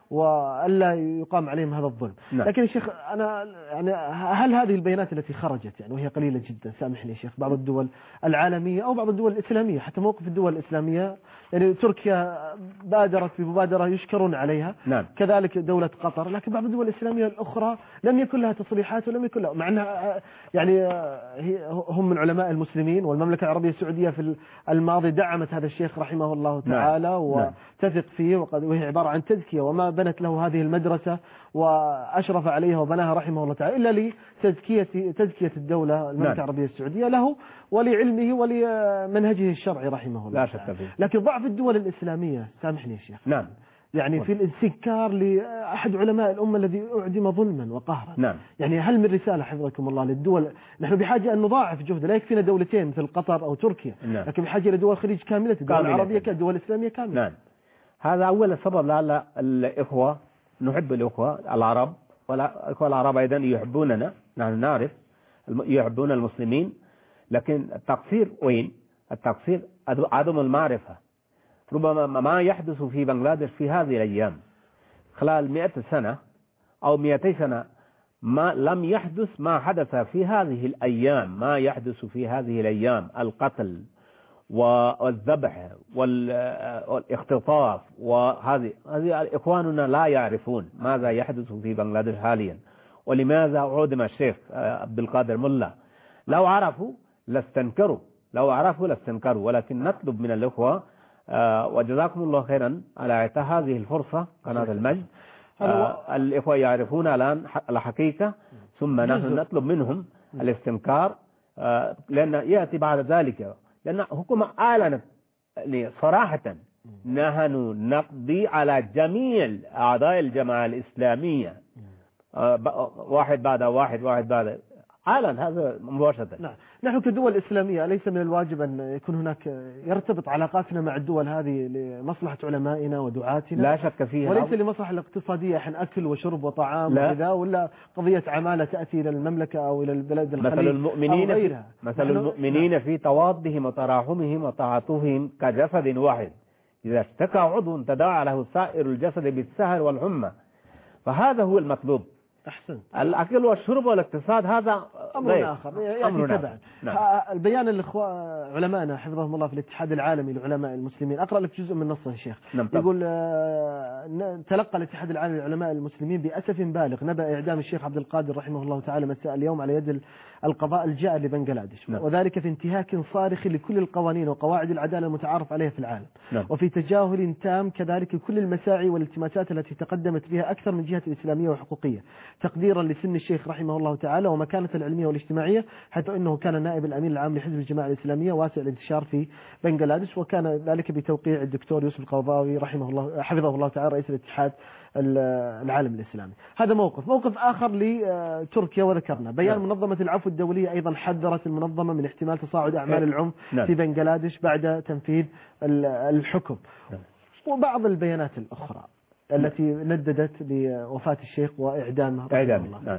وألا يقام عليهم هذا الظلم. نعم. لكن يا شيخ أنا يعني هل هذه البيانات التي خرجت يعني وهي قليلة جدا، سامحني يا شيخ، بعض الدول العالمية أو بعض الدول الإسلامية، حتى موقف الدول الإسلامية يعني تركيا بادرت بمبادرة يشكرون عليها، نعم. كذلك دولة قطر، لكن بعض الدول الإسلامية الأخرى لم يكن لها تصريحات ولم يكن لها، مع أنها يعني هم من علماء المسلمين، والمملكة العربية السعودية في الماضي دعمت هذا الشيخ رحمه الله تعالى. نعم. وتثق فيه، وهي عبارة عن تزكية، وما بنت له هذه المدرسة وأشرف عليها وبناها رحمه الله تعالى إلا لتزكية تزكية الدولة المملكة نعم. العربية السعودية له ولعلمه ولمنهجه الشرعي رحمه الله. لا شك فيه. لكن ضعف الدول الإسلامية، سامحني يا شيخ، نعم، يعني في الاستنكار لأحد علماء الأمة الذي أعدم ظلما وقهرا. نعم. يعني هل من رسالة حفظكم الله للدول؟ نحن بحاجة أن نضاعف جهد، لا يكفينا دولتين مثل قطر أو تركيا. نعم. لكن بحاجة إلى دول الخليج كاملة، الدول العربية كدول إسلامية كاملة. نعم. هذا أول سبب لعل الإخوة نحب الإخوة العرب، والإخوة العرب أيضا يحبوننا، نحن نعرف يحبون المسلمين، لكن التقصير وين؟ التقصير عدم المعرفة. ربما ما يحدث في بنغلاديش في هذه الأيام خلال مئة سنة أو مئتي سنة ما لم يحدث ما حدث في هذه الأيام، ما يحدث في هذه الأيام القتل والذبح والاختطاف، وهذه هذه إخواننا لا يعرفون ماذا يحدث في بنغلاديش حاليا، ولماذا عودم الشيخ عبد القادر ملا. لو عرفوا لاستنكروا، لو عرفوا لاستنكروا، ولكن نطلب من الإخوة آه وجزاكم الله خيرا على إعطاء هذه الفرصة قناة المجد. آه الإخوة يعرفون الآن الحقيقة، ثم نحن نطلب منهم الاستنكار، آه لأن يأتي بعد ذلك، لأن حكومة أعلنت صراحة نحن نقضي على جميع أعضاء الجماعة الإسلامية، آه واحد بعد واحد واحد بعد أعلن هذا مباشرة. نعم. نحن كدول إسلامية أليس من الواجب أن يكون هناك يرتبط علاقاتنا مع الدول هذه لمصلحة علمائنا ودعاتنا؟ لا شك فيها، وليس لمصلحة الاقتصادية حين أكل وشرب وطعام وكذا، ولا قضية عمالة تأتي إلى المملكة أو إلى البلاد الخليج مثل المؤمنين أو غيرها. مثل المؤمنين في تواضهم وتراحمهم وتعاطفهم كجسد واحد إذا اشتكى عضو تداعى له سائر الجسد بالسهر والحمى، فهذا هو المطلوب. أحسن. الأكل والشرب والاقتصاد هذا أمر آخر يأتي تبعا. نعم. البيان الإخوة علمائنا حفظهم الله في الاتحاد العالمي لعلماء المسلمين، أقرأ لك جزء من نصه يا شيخ. نعم. يقول تلقى الاتحاد العالمي لعلماء المسلمين بأسف بالغ نبأ إعدام الشيخ عبد القادر رحمه الله تعالى مساء اليوم على يد القضاء الجائر لبنغلاديش. نعم. وذلك في انتهاك صارخ لكل القوانين وقواعد العدالة المتعارف عليها في العالم. نعم. وفي تجاهل تام كذلك كل المساعي والالتماسات التي تقدمت بها أكثر من جهة إسلامية وحقوقية، تقديرا لسن الشيخ رحمه الله تعالى ومكانته العلمية والاجتماعية، حيث أنه كان نائب الأمين العام لحزب الجماعة الإسلامية واسع الانتشار في بنغلاديش، وكان ذلك بتوقيع الدكتور يوسف القرضاوي رحمه الله حفظه الله تعالى رئيس الاتحاد العالم الإسلامي. هذا موقف. موقف آخر لتركيا وذكرنا بيان نعم. منظمة العفو الدولية أيضا حذرت المنظمة من احتمال تصاعد أعمال العنف نعم. في بنغلاديش بعد تنفيذ الحكم نعم. وبعض البيانات الأخرى التي نددت بوفاة الشيخ وإعدامه رحمه الله. نعم.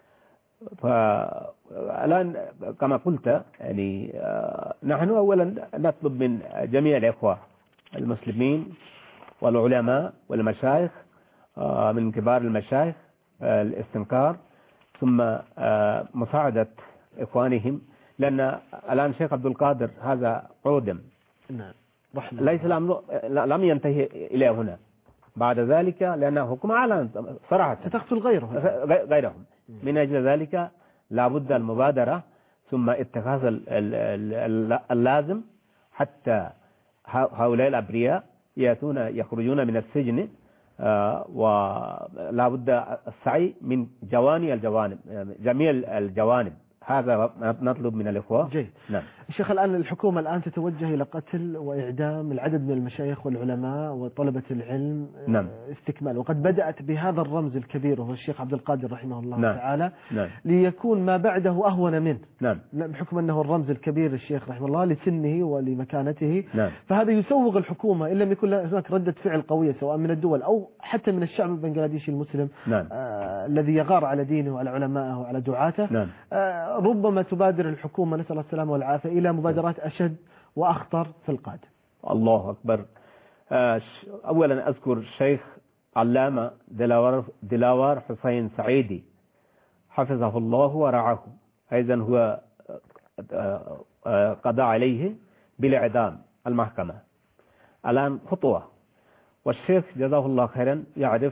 فالآن كما قلت يعني نحن أولا نطلب من جميع الإخوة المسلمين والعلماء والمشايخ من كبار المشايخ الاستنكار ثم مساعدة إخوانهم، لأن الآن الشيخ عبد القادر هذا عودم نعم. ليس لم ينتهي إلى هنا بعد ذلك، لأنه حكم أعلن صراحة ستقتل غيره غيرهم. من أجل ذلك لابد المبادرة ثم اتخاذ اللازم حتى هؤلاء الأبرياء يأتون يخرجون من السجن، ولا بد السعي من جوانب الجوانب جميع الجوانب. هذا نطلب من الإخوة. جيد. نعم. الشيخ الآن الحكومة الآن تتوجه إلى قتل وإعدام العدد من المشايخ والعلماء وطلبة العلم نعم. استكمال، وقد بدأت بهذا الرمز الكبير وهو الشيخ عبد القادر رحمه الله نعم. تعالى نعم. ليكون ما بعده أهون منه نعم. بحكم أنه الرمز الكبير الشيخ رحمه الله لسنه ولمكانته. نعم. فهذا يسوغ الحكومة إن لم يكن هناك ردة فعل قوية سواء من الدول أو حتى من الشعب البنغلاديشي المسلم نعم. آه الذي يغار على دينه وعلى علمائه وعلى دعاته. نعم. آه ربما تبادر الحكومة نسأل الله السلامة والعافية إلى مبادرات أشد وأخطر في القادم. الله أكبر. أولا أذكر الشيخ علامة دلاور, دلاور حسين سعيدي حفظه الله ورعاه، أيضا هو قضى عليه بالإعدام المحكمة الآن خطوة، والشيخ جزاه الله خيرا يعرف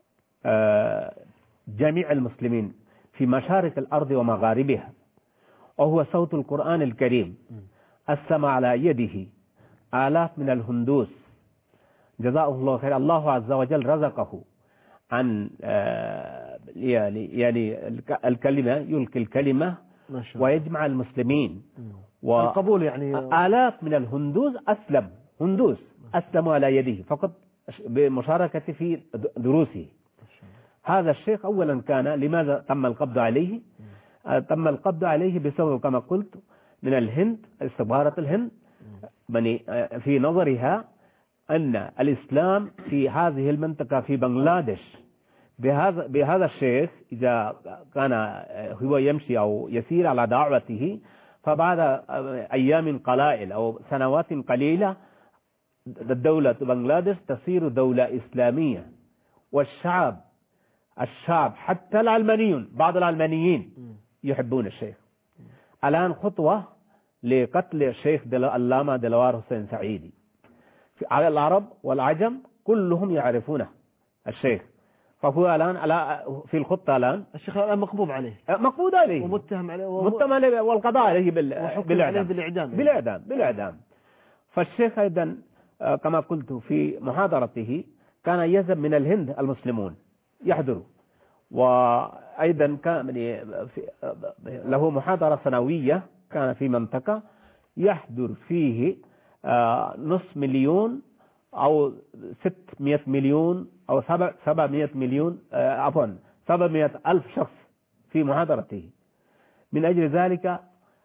جميع المسلمين في مشارق الأرض ومغاربها، وهو صوت القرآن الكريم أسمع على يده آلاف من الهندوس جزاه الله خير. الله عز وجل رزقه عن يعني يعني الكلمة يلقي الكلمة ويجمع المسلمين والقبول يعني آلاف من الهندوس أسلم هندوس أسلموا على يده فقط بمشاركة في دروسه. هذا الشيخ أولا كان لماذا تم القبض عليه؟ تم القبض عليه بسبب كما قلت من الهند، استخبارات الهند في نظرها أن الإسلام في هذه المنطقة في بنغلاديش بهذا بهذا الشيخ إذا كان هو يمشي أو يسير على دعوته فبعد أيام قلائل أو سنوات قليلة الدولة بنغلاديش تصير دولة إسلامية، والشعب الشعب حتى العلمانيون بعض العلمانيين يحبون الشيخ. الآن خطوة لقتل الشيخ العلامة دلاور حسين سعيدي. على العرب والعجم كلهم يعرفونه الشيخ، فهو الآن في الخطة الآن الشيخ الآن مقبوض عليه مقبوض عليه ومتهم عليه ومتهم عليه والقضاء عليه بالإعدام بالإعدام بالإعدام بالإعدام. فالشيخ أيضا كما قلت في محاضرته كان يذهب من الهند المسلمون يحضروا، وأيضا كان له محاضرة سنوية كان في منطقة يحضر فيه نصف مليون أو ستمائة مليون أو سبعمائة مليون عفوا سبعمائة ألف شخص في محاضرته. من أجل ذلك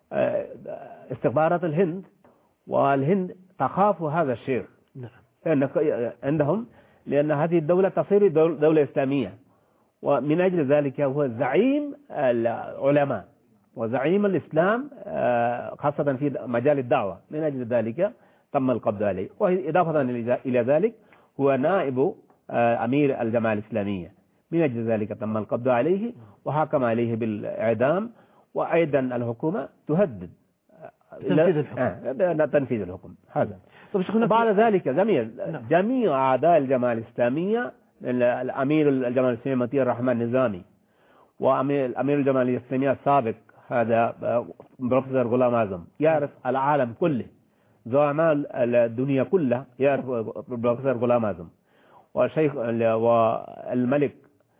استخبارات الهند، والهند تخاف هذا الشيء نعم. عندهم، لأن هذه الدولة تصير دولة إسلامية، ومن أجل ذلك هو زعيم العلماء وزعيم الإسلام خاصة في مجال الدعوة، من أجل ذلك تم القبض عليه. وإضافة إلى ذلك هو نائب أمير الجماعة الإسلامية، من أجل ذلك تم القبض عليه وحكم عليه بالإعدام. وأيضا الحكومة تهدد تنفيذ الحكم. تنفيذ الحكم هذا. طب بعد ذلك جميع نعم. جميع أعداء الجماعة الإسلامية، الأمير الجماعة الإسلامية مطيع الرحمن النظامي، وأمير أمير الجماعة الإسلامية السابق هذا بروفيسور غلام أعظم، يعرف العالم كله، زعماء الدنيا كلها يعرف بروفيسور غلام أعظم، والشيخ والملك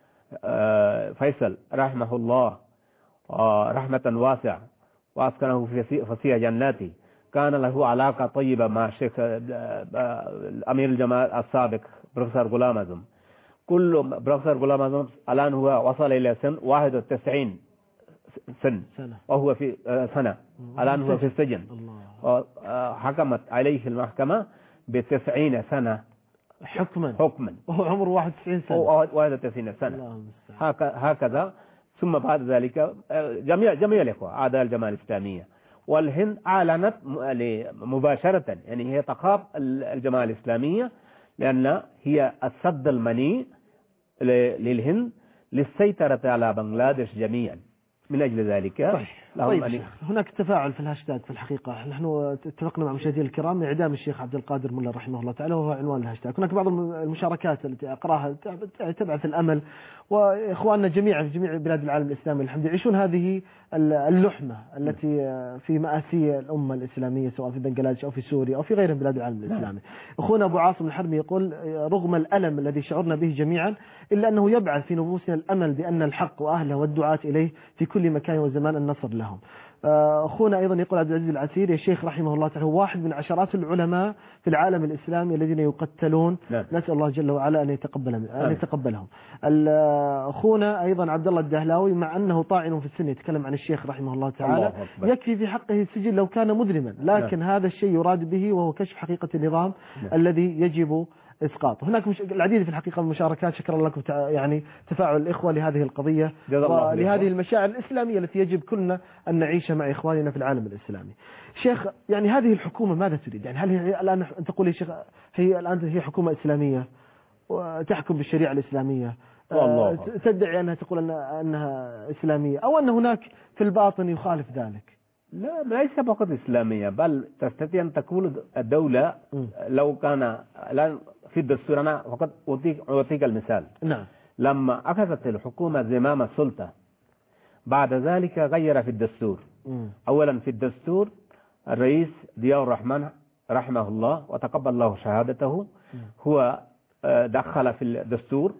فيصل رحمه الله رحمة واسعة وأسكنه في فسيح جناته، كان له علاقة طيبة مع الشيخ أمير الجماعة السابق بروفيسور غلام أعظم. كل بروفيسور غلام أعظم الآن هو وصل إلى سن واحد وتسعين سن سنة. وهو في سنة الآن هو في السجن، حكمت عليه المحكمة بتسعين سنة حكما حكما وهو عمره واحد وتسعين سنة واحد وتسعين سنة هكذا. ثم بعد ذلك جميع جميع الإخوة أعداء الجماعة الإسلامية، والهند أعلنت مباشرة، يعني هي تخاف الجماعة الإسلامية لأن هي السد المنيع للهند للسيطرة على بنغلاديش جميعا. من أجل ذلك طيب, طيب هناك تفاعل في الهاشتاج في الحقيقة. نحن اتفقنا مع مشاهدينا الكرام إعدام الشيخ عبد القادر ملا رحمه الله تعالى وهو عنوان الهاشتاج. هناك بعض المشاركات التي أقراها تبعث الأمل، وإخواننا جميعا في جميع بلاد العالم الإسلامي الحمد لله يعيشون هذه اللحمة التي في مآسي الأمة الإسلامية سواء في بنغلاديش أو في سوريا أو في غيرها من بلاد العالم الإسلامي. أخونا أبو عاصم الحرمي يقول رغم الألم الذي شعرنا به جميعا إلا أنه يبعث في نفوسنا الأمل بأن الحق وأهله والدعاة إليه في كل مكان وزمان النصر لهم. أخونا أيضا يقول عبد العزيز العسير يا شيخ رحمه الله تعالى هو واحد من عشرات العلماء في العالم الإسلامي الذين يقتلون، نعم. نسأل الله جل وعلا أن يتقبل أن يتقبلهم. أخونا أيضا عبد الله الدهلاوي مع أنه طاعن في السنة يتكلم عن الشيخ رحمه الله تعالى الله يكفي في حقه السجن لو كان مذنبا، لكن نعم. هذا الشيء يراد به وهو كشف حقيقة النظام نعم. الذي يجب إسقاطه. هناك مش... العديد في الحقيقة من المشاركات. شكرا لكم تع... يعني تفاعل الإخوة لهذه القضية ولهذه المشاعر الإسلامية التي يجب كلنا أن نعيشها مع إخواننا في العالم الإسلامي. شيخ يعني هذه الحكومة ماذا تريد؟ يعني هل هي الآن أن تقول يا شيخ هي الآن هي حكومة إسلامية وتحكم بالشريعة الإسلامية، والله. تدعي أنها تقول أن... أنها إسلامية، أو أن هناك في الباطن يخالف ذلك؟ لا ليس فقط إسلامية، بل تستطيع أن تكون الدولة م. لو كان الآن في الدستور. أنا فقط أعطيك, أعطيك المثال. نعم. لما أخذت الحكومة زمام السلطة بعد ذلك غير في الدستور. م. أولا في الدستور الرئيس ضياء الرحمن رحمه الله وتقبل الله شهادته م. هو دخل في الدستور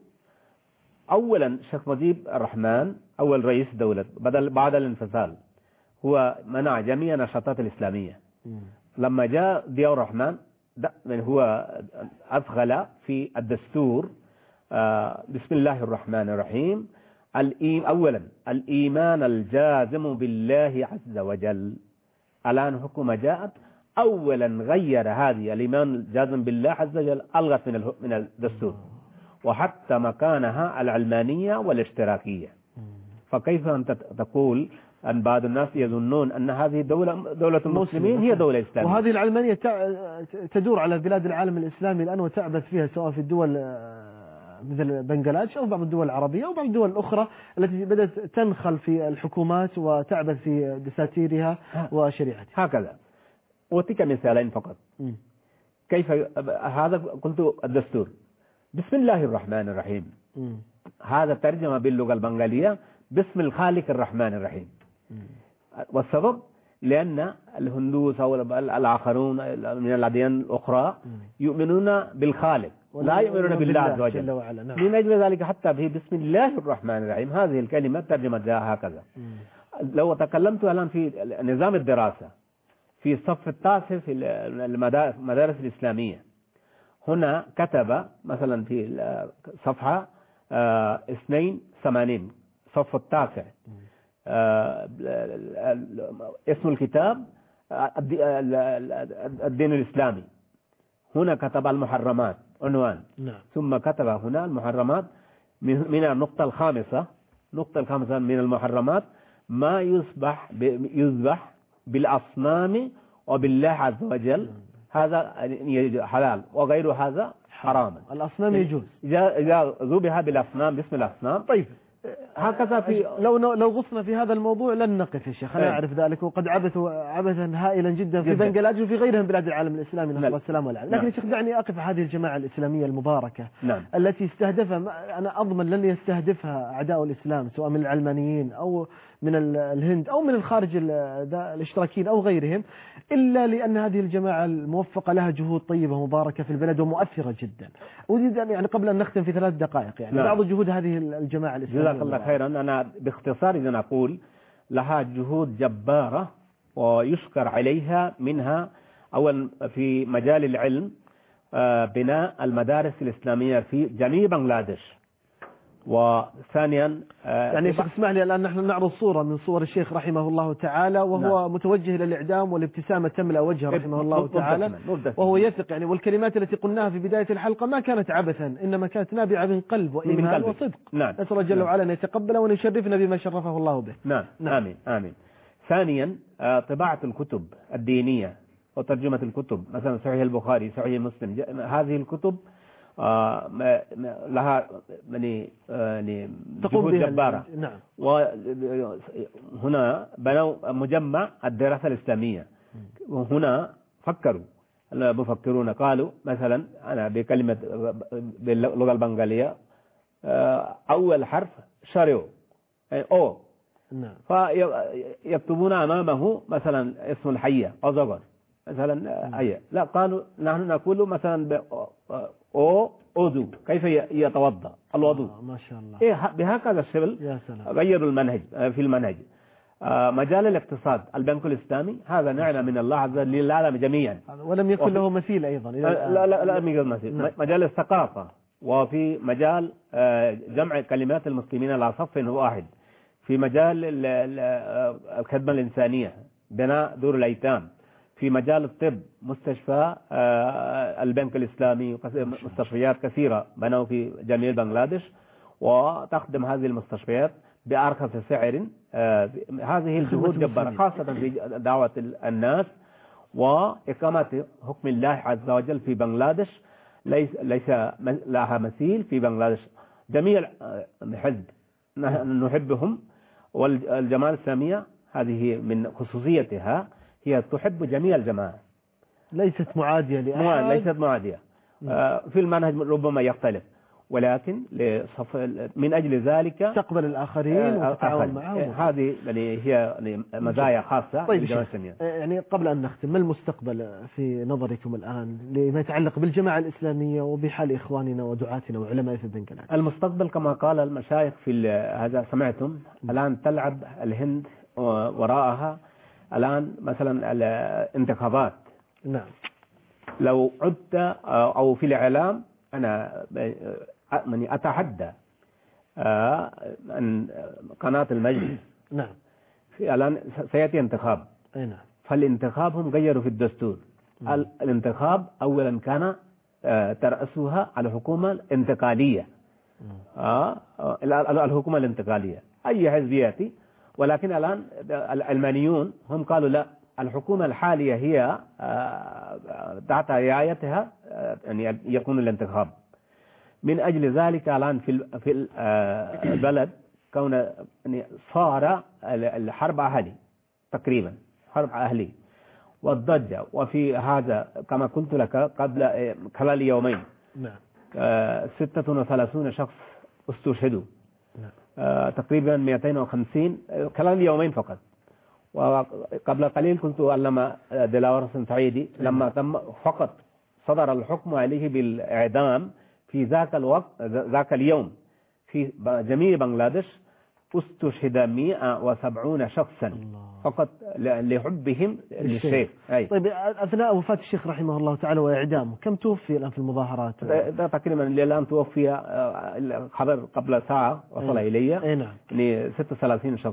أولا شيخ مجيب الرحمن أول رئيس دولة بدل بعد الانفصال هو منع جميع النشاطات الإسلامية. م. لما جاء ضياء الرحمن هو أدخل في الدستور بسم الله الرحمن الرحيم أولا الإيمان الجازم بالله عز وجل. الآن حكومة جاءت أولا غير هذه الإيمان الجازم بالله عز وجل، ألغت من من الدستور وحتى مكانها العلمانية والاشتراكية. فكيف أنت تقول أن بعض الناس يظنون أن هذه دولة دولة المسلمين هي دولة إسلامية؟ وهذه العلمانية تدور على بلاد العالم الإسلامي الآن وتعبث فيها سواء في الدول مثل بنغلاديش أو بعض الدول العربية أو بعض الدول الأخرى التي بدأت تنخل في الحكومات وتعبث في دساتيرها وشريعتها. هكذا أعطيك مثالين فقط. م. كيف هذا قلت الدستور بسم الله الرحمن الرحيم. م. هذا ترجمة باللغة البنغالية باسم الخالق الرحمن الرحيم. م. والسبب لأن الهندوس أو الآخرون من الأديان الأخرى يؤمنون بالخالق لا يؤمنون بالله عز وجل. نعم. من أجل ذلك حتى به بسم الله الرحمن الرحيم هذه الكلمة ترجمة جاء هكذا. م. لو تكلمت الآن في نظام الدراسة في الصف التاسع في المدارس الإسلامية هنا كتب مثلا في صفحة اثنين وثمانين صف التاسع اسم الكتاب الدين الإسلامي، هنا كتب المحرمات عنوان، نعم. ثم كتب هنا المحرمات من النقطة الخامسة، النقطة الخامسة من المحرمات ما يذبح يذبح بالأصنام وبالله عز وجل، هذا حلال وغير هذا حرام. الأصنام يجوز إذا ذبح بالأصنام باسم الأصنام. طيب هكذا في لو لو غصنا في هذا الموضوع لن نقف يا شيخ، أنا أعرف ذلك، وقد عبثوا عبثا هائلا جدا في بنغلاديش وفي غيرها من بلاد العالم الإسلامي، نسأل الله السلامة والعافية. لكن يا شيخ دعني أقف هذه الجماعة الإسلامية المباركة، نعم. التي استهدفها، أنا أضمن لن يستهدفها أعداء الإسلام سواء من العلمانيين أو من الهند أو من الخارج الاشتراكيين أو غيرهم، إلا لأن هذه الجماعة الموفقة لها جهود طيبة مباركة في البلد ومؤثرة جدا. أريد أن يعني قبل أن نختم في ثلاث دقائق يعني نعم. بعض جهود هذه الجماعة الإسلامية. جزاك الله خيرا. أنا باختصار إذا نقول لها جهود جبارة ويشكر عليها، منها أولا في مجال العلم بناء المدارس الإسلامية في جميع بنغلاديش، وثانيا يعني شيخ اسمح لي الآن نحن نعرض صورة من صور الشيخ رحمه الله تعالى وهو نعم. متوجه إلى الإعدام والابتسامة تملأ وجهه رحمه الله تعالى، وهو يثق يعني، والكلمات التي قلناها في بداية الحلقة ما كانت عبثا، إنما كانت نابعة من قلب وإيمان وصدق. نعم. نسأل الله جل وعلا أن يتقبل وأن يشرفنا بما شرفه الله به. نعم. نعم. آمين آمين. ثانيا طباعة الكتب الدينية وترجمة الكتب، مثلا صحيح البخاري، صحيح مسلم، هذه الكتب آه لها يعني يعني جهود جبارة. نعم. وهنا بنوا مجمع الدراسة الإسلامية، وهنا فكروا المفكرون قالوا مثلا أنا بكلمة باللغة البنغالية أول حرف شاريو أو، نعم. فيكتبون أمامه مثلا اسم الحية أو زغر مثلا حية، لا قالوا نحن نقول مثلا أو أوضو، كيف يتوضأ الوضوء. آه ما شاء الله. إيه بهكذا الشكل غيروا المنهج في المنهج. آه مجال الاقتصاد البنك الإسلامي هذا نعمة من الله عز وجل للعالم جميعا، ولم يكن له مثيل أيضا. لا لا لا لم يكن مثيل. نعم. مجال الثقافة، وفي مجال آه جمع كلمات المسلمين على صف واحد، في مجال الخدمة الإنسانية بناء دور الأيتام، في مجال الطب مستشفى البنك الإسلامي، مستشفيات كثيرة بنوا في جميع بنغلاديش، وتخدم هذه المستشفيات بأرخص سعر. هذه الجهود جبارة خاصة في دعوة الناس وإقامة حكم الله عز وجل في بنغلاديش، ليس ليس لها مثيل في بنغلاديش. جميع حزب نحبهم، والجماعة الإسلامية هذه من خصوصيتها هي تحب جميع الجماعة، ليست معادية لأحد، ليست معادية. آه في المنهج ربما يختلف، ولكن من أجل ذلك تقبل الآخرين وتتعاون معهم. هذه يعني هي مزايا خاصة. طيب يعني قبل أن نختم، ما المستقبل في نظركم الآن لما يتعلق بالجماعة الإسلامية وبحال إخواننا ودعاتنا وعلماء في بنغلاديش؟ المستقبل كما قال المشايخ في هذا سمعتم الآن تلعب الهند وراءها الآن مثلا الانتخابات. نعم. لو عدت أو في الإعلام أنا يعني أتحدى أن قناة المجلس نعم في الآن سيأتي انتخاب. أي نعم. فالانتخاب هم غيروا في الدستور. نعم. الانتخاب أولا كان ترأسها الحكومة الانتقالية. آه الحكومة الانتقالية أي حزب يأتي، ولكن الآن العلمانيون هم قالوا لا، الحكومة الحالية هي تحت رعايتها يعني يكون الانتخاب. من أجل ذلك الآن في في البلد كون يعني صار الحرب أهلي تقريبا، حرب أهلي والضجة، وفي هذا كما قلت لك قبل خلال يومين ستة وثلاثون شخص استشهدوا، آه تقريبا مئتين وخمسين خلال يومين فقط. وقبل قليل كنت أعلم دلاور سعيدي لما تم فقط صدر الحكم عليه بالإعدام في ذاك الوقت ذاك اليوم في جميع بنغلاديش استشهد مئة وسبعين شخصا فقط لحبهم للشيخ. طيب أثناء وفاة الشيخ رحمه الله تعالى وإعدامه كم توفي الآن في المظاهرات؟ تقريبا الآن توفي الخبر قبل ساعة وصل إلي أي نعم. يعني ستة وثلاثين شخص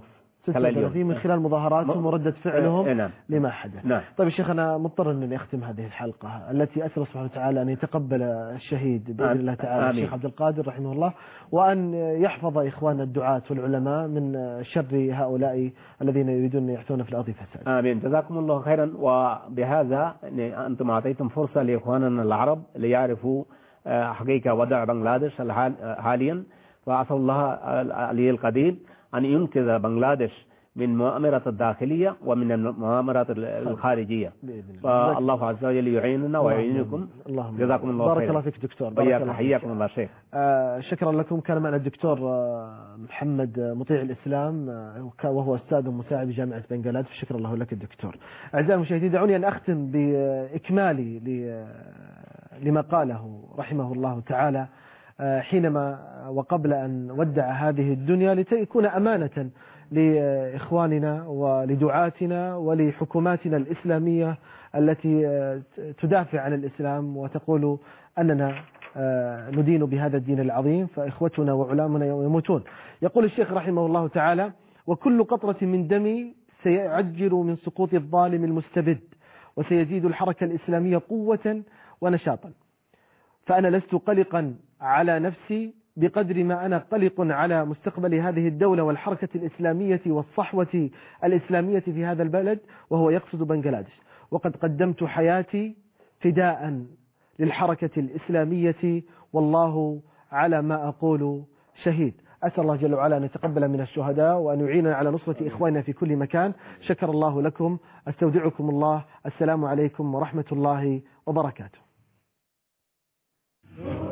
ستة وثلاثين من خلال مظاهراتهم وردة فعلهم نعم. لما حدث. نعم. طيب الشيخ أنا مضطر أني أختم هذه الحلقة التي أسأل سبحانه وتعالى أن يتقبل الشهيد بإذن الله تعالى الشيخ عبد القادر رحمه الله، وأن يحفظ إخواننا الدعاة والعلماء من شر هؤلاء الذين يريدون أن يحثون في الأرض فساد. آمين. جزاكم الله خيرا. وبهذا أنتم أعطيتم فرصة لإخواننا العرب ليعرفوا حقيقة وضع بنغلاديش حاليا، فأسأل الله العلي القدير أن ينقذ بنغلاديش من مؤامرة الداخلية ومن المؤامرات الخارجية، فالله عز وجل يعيننا ويعينكم. جزاكم الله خيرا. بارك الله فيك دكتور. بارك الله حياكم الله شيخ. آه شكرا لكم. كان معنا الدكتور آه محمد مطيع الإسلام آه وهو أستاذ مساعد بجامعة بنغلاديش. شكرا الله لك الدكتور. أعزائي المشاهدين دعوني أن أختم بإكمالي لما قاله رحمه الله تعالى حينما وقبل أن ودع هذه الدنيا لتكون أمانة لإخواننا ولدعاتنا ولحكوماتنا الإسلامية التي تدافع عن الإسلام وتقول أننا ندين بهذا الدين العظيم، فإخوتنا وعلامنا يموتون. يقول الشيخ رحمه الله تعالى: وكل قطرة من دمي سيعجل من سقوط الظالم المستبد، وسيزيد الحركة الإسلامية قوة ونشاطا، فأنا لست قلقا على نفسي بقدر ما أنا قلق على مستقبل هذه الدولة والحركة الإسلامية والصحوة الإسلامية في هذا البلد، وهو يقصد بنغلاديش. وقد قدمت حياتي فداء للحركة الإسلامية، والله على ما أقول شهيد. أسأل الله جل وعلا أن يتقبل من الشهداء وأن يعيننا على نصرة إخواننا في كل مكان. شكر الله لكم. أستودعكم الله. السلام عليكم ورحمة الله وبركاته.